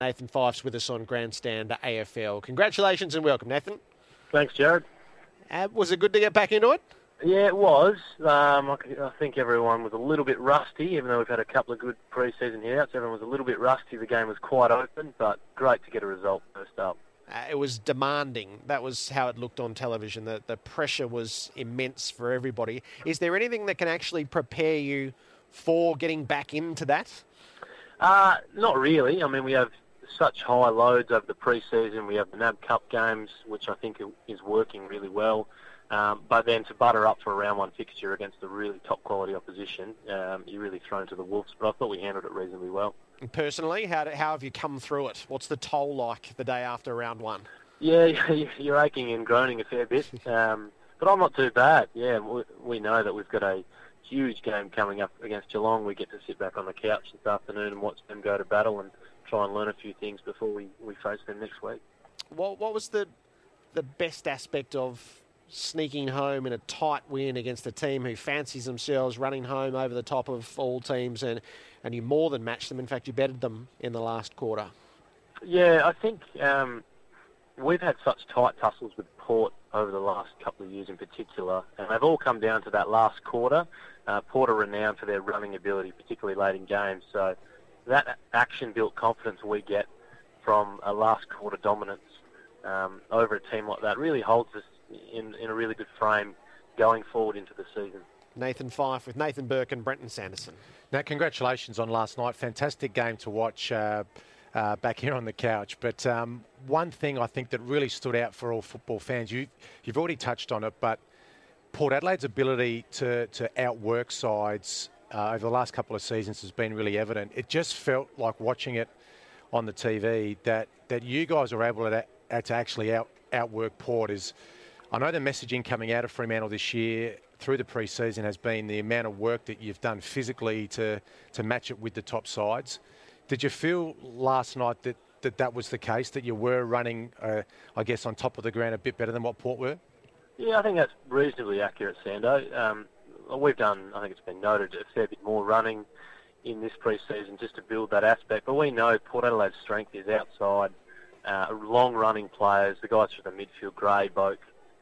Nathan Fyfe's with us on Grandstand AFL. Congratulations and welcome, Nathan. Thanks, Jared. Was it good to get back into it? Yeah, it was. I think everyone was a little bit rusty, even though we've had a couple of good pre-season hitouts. Everyone was a little bit rusty. The game was quite open, but great to get a result first up. It was demanding. That was how it looked on television. The pressure was immense for everybody. Is there anything that can actually prepare you for getting back into that? Not really. I mean, we have such high loads over the pre-season. We have the NAB Cup games, which I think is working really well. But then to butter up for a round one fixture against a really top-quality opposition, you're really thrown to the wolves. But I thought we handled it reasonably well. And personally, how have you come through it? What's the toll like the day after round one? Yeah, you're aching and groaning a fair bit. But I'm not too bad. Yeah, we know that we've got a huge game coming up against Geelong. We get to sit back on the couch this afternoon and watch them go to battle and try and learn a few things before we face them next week. What was the best aspect of sneaking home in a tight win against a team who fancies themselves running home over the top of all teams, and you more than matched them? In fact, you bettered them in the last quarter. Yeah, I think we've had such tight tussles with Port over the last couple of years in particular, and they've all come down to that last quarter. Port are renowned for their running ability, particularly late in games, so that action-built confidence we get from a last quarter dominance over a team like that really holds us in a really good frame going forward into the season. Nathan Fyfe with Nathan Burke and Brenton Sanderson. Now, congratulations on last night. Fantastic game to watch back here on the couch. But one thing I think that really stood out for all football fans, you've already touched on it, but Port Adelaide's ability to outwork sides over the last couple of seasons has been really evident. It just felt like watching it on the TV that you guys are able to actually outwork Port. I know the messaging coming out of Fremantle this year through the pre-season has been the amount of work that you've done physically to match it with the top sides. Did you feel last night that was the case, that you were running, I guess, on top of the ground a bit better than what Port were? Yeah, I think that's reasonably accurate, Sando. We've done, I think it's been noted, a fair bit more running in this pre-season just to build that aspect. But we know Port Adelaide's strength is outside, long-running players, the guys from the midfield, Gray, Boak,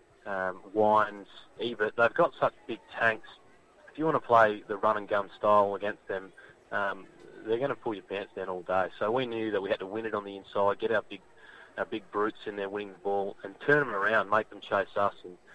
Wines, Ebert. They've got such big tanks. If you want to play the run-and-gun style against them, they're going to pull your pants down all day. So we knew that we had to win it on the inside, get our big brutes in there winning the ball and turn them around, make them chase us.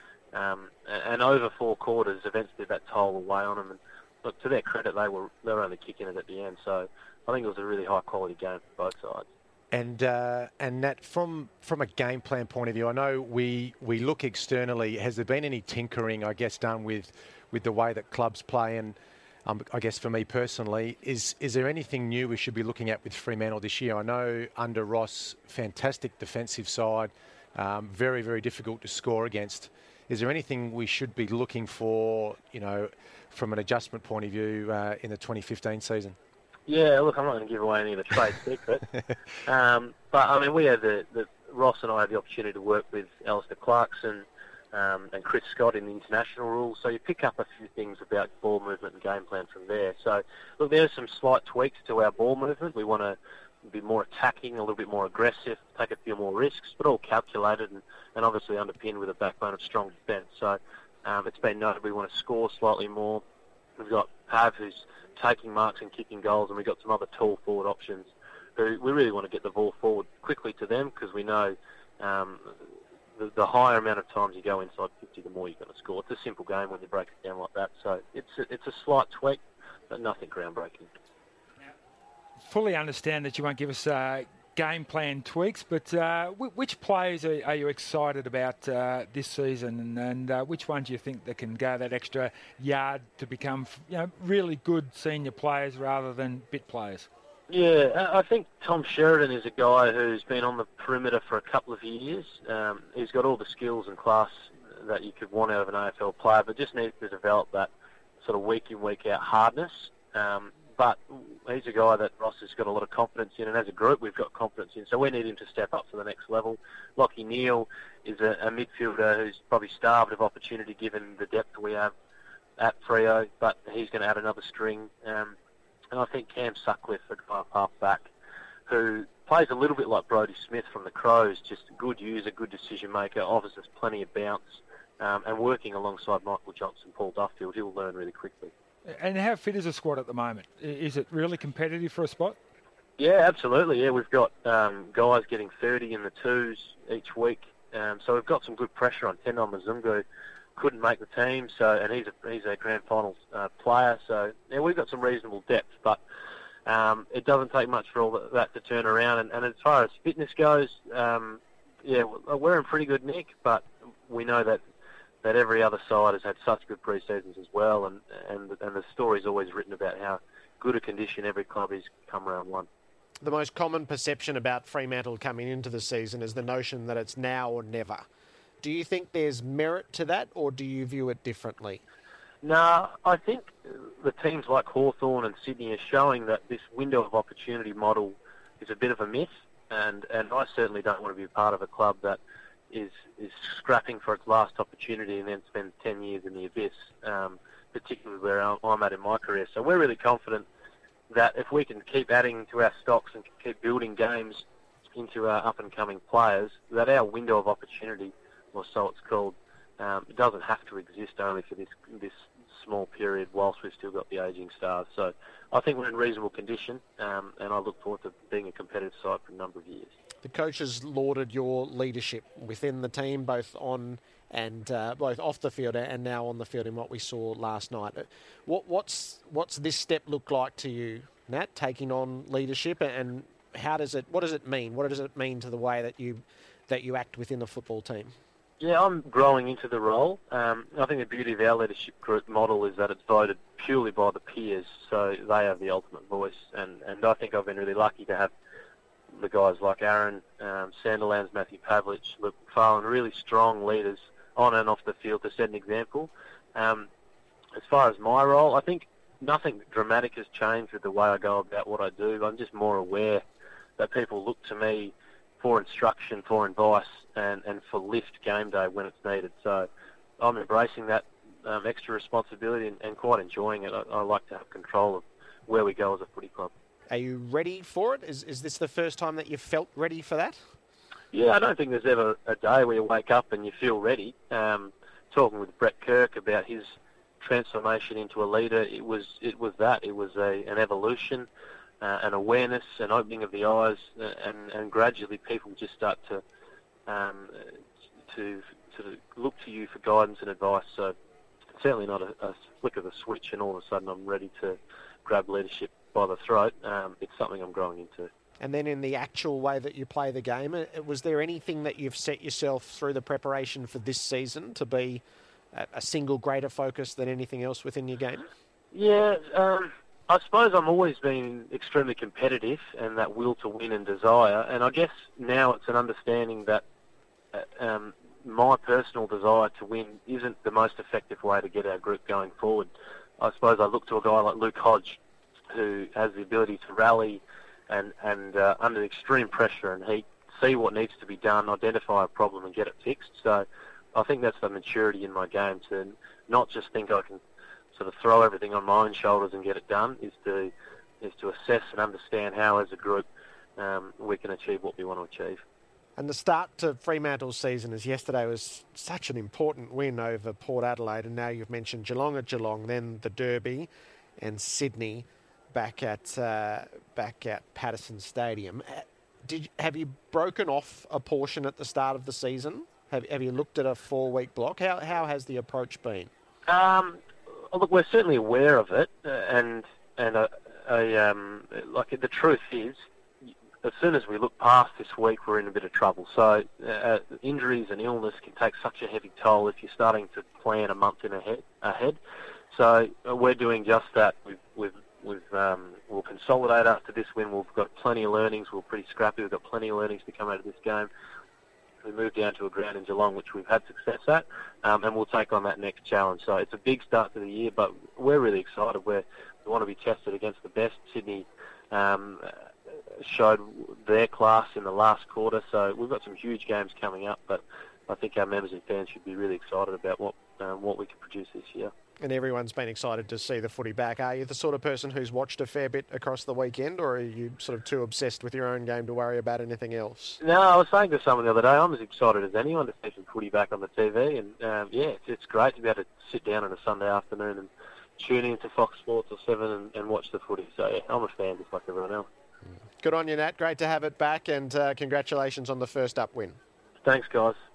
And over 4 quarters, events did that toll away on them. And look, to their credit, they were only kicking it at the end. So I think it was a really high-quality game for both sides. And Nat, from a game plan point of view, I know we look externally. Has there been any tinkering, I guess, done with the way that clubs play? And I guess for me personally, is there anything new we should be looking at with Fremantle this year? I know under Ross, fantastic defensive side, very, very difficult to score against. Is there anything we should be looking for, from an adjustment point of view in the 2015 season? Yeah, look, I'm not going to give away any of the trade secret. But, I mean, we had Ross and I had the opportunity to work with Alistair Clarkson and Chris Scott in the international rules. So you pick up a few things about ball movement and game plan from there. So, look, there's some slight tweaks to our ball movement. We want to be more attacking, a little bit more aggressive, take a few more risks, but all calculated and obviously underpinned with a backbone of strong defence. So it's been noted we want to score slightly more. We've got Pav, who's taking marks and kicking goals, and we've got some other tall forward options who we really want to get the ball forward quickly to them, because we know the higher amount of times you go inside 50, the more you're going to score. It's a simple game when you break it down like that. So it's a slight tweak, but nothing groundbreaking. Fully understand that you won't give us game plan tweaks, but which players are you excited about this season, and which ones do you think that can go that extra yard to become really good senior players rather than bit players? Yeah, I think Tom Sheridan is a guy who's been on the perimeter for a couple of years. He's got all the skills and class that you could want out of an AFL player, but just needs to develop that sort of week in, week out hardness. But he's a guy that Ross has got a lot of confidence in, and as a group we've got confidence in, so we need him to step up to the next level. Lockie Neal is a midfielder who's probably starved of opportunity given the depth we have at Freo, but he's going to add another string. And I think Cam Sutcliffe, a guy half back, who plays a little bit like Brodie Smith from the Crows, just a good user, good decision maker, offers us plenty of bounce, and working alongside Michael Johnson, Paul Duffield, he'll learn really quickly. And how fit is the squad at the moment? Is it really competitive for a spot? Yeah, absolutely. Yeah, we've got guys getting 30 in the twos each week, so we've got some good pressure on Tendon Mazungu. Couldn't make the team, and he's a grand finals player. So yeah, we've got some reasonable depth, but it doesn't take much for all that to turn around. And as far as fitness goes, we're in pretty good nick, but we know that every other side has had such good pre-seasons as well, and the story's always written about how good a condition every club is come round one. The most common perception about Fremantle coming into the season is the notion that it's now or never. Do you think there's merit to that, or do you view it differently? No, I think the teams like Hawthorn and Sydney are showing that this window of opportunity model is a bit of a myth, and I certainly don't want to be a part of a club that is scrapping for its last opportunity and then spends 10 years in the abyss, particularly where I'm at in my career. So we're really confident that if we can keep adding to our stocks and keep building games into our up-and-coming players, that our window of opportunity, or so it's called, it doesn't have to exist only for this small period whilst we've still got the ageing stars. So I think we're in reasonable condition, and I look forward to being a competitive side for a number of years. The coaches lauded your leadership within the team, both on and both off the field and now on the field in what we saw last night. What's this step look like to you, Nat, taking on leadership, and what does it mean? What does it mean to the way that you act within the football team? Yeah, I'm growing into the role. I think the beauty of our leadership group model is that it's voted purely by the peers, so they have the ultimate voice. And I think I've been really lucky to have the guys like Aaron, Sandilands, Matthew Pavlich, Luke McFarlane, really strong leaders on and off the field to set an example. As far as my role, I think nothing dramatic has changed with the way I go about what I do. I'm just more aware that people look to me for instruction, for advice, and for lift game day when it's needed. So I'm embracing that extra responsibility and quite enjoying it. I like to have control of where we go as a footy club. Are you ready for it? Is this the first time that you've felt ready for that? Yeah, I don't think there's ever a day where you wake up and you feel ready. Talking with Brett Kirk about his transformation into a leader, it was that. It was an evolution, an awareness, an opening of the eyes, and gradually people just start to look to you for guidance and advice. So it's certainly not a flick of a switch and all of a sudden I'm ready to grab leadership by the throat. It's something I'm growing into. And then in the actual way that you play the game, was there anything that you've set yourself through the preparation for this season to be a single greater focus than anything else within your game? Yeah, I suppose I'm always been extremely competitive and that will to win and desire. And I guess now it's an understanding that my personal desire to win isn't the most effective way to get our group going forward. I suppose I look to a guy like Luke Hodge, who has the ability to rally and under extreme pressure and heat, see what needs to be done, identify a problem and get it fixed. So I think that's the maturity in my game, to not just think I can sort of throw everything on my own shoulders and get it done, is to assess and understand how as a group we can achieve what we want to achieve. And the start to Fremantle's season, as yesterday was such an important win over Port Adelaide, and now you've mentioned Geelong at Geelong, then the Derby and Sydney back at Patterson Stadium. Have you broken off a portion at the start of the season? Have you looked at a 4-week block? How has the approach been? Look, we're certainly aware of it, and like the truth is, as soon as we look past this week, we're in a bit of trouble. So injuries and illness can take such a heavy toll if you're starting to plan a month ahead. So we're doing just that. We'll consolidate after this win. We've got plenty of learnings. We're pretty scrappy. We've got plenty of learnings to come out of this game. We moved down to a ground in Geelong, which we've had success at, and we'll take on that next challenge. So it's a big start to the year, but we're really excited. We want to be tested against the best. Sydney showed their class in the last quarter, so we've got some huge games coming up, but I think our members and fans should be really excited about what we can produce this year. And everyone's been excited to see the footy back. Are you the sort of person who's watched a fair bit across the weekend, or are you sort of too obsessed with your own game to worry about anything else? No, I was saying to someone the other day, I'm as excited as anyone to see some footy back on the TV. And, it's great to be able to sit down on a Sunday afternoon and tune into Fox Sports or 7 and watch the footy. So, yeah, I'm a fan just like everyone else. Good on you, Nat. Great to have it back, and congratulations on the first up win. Thanks, guys.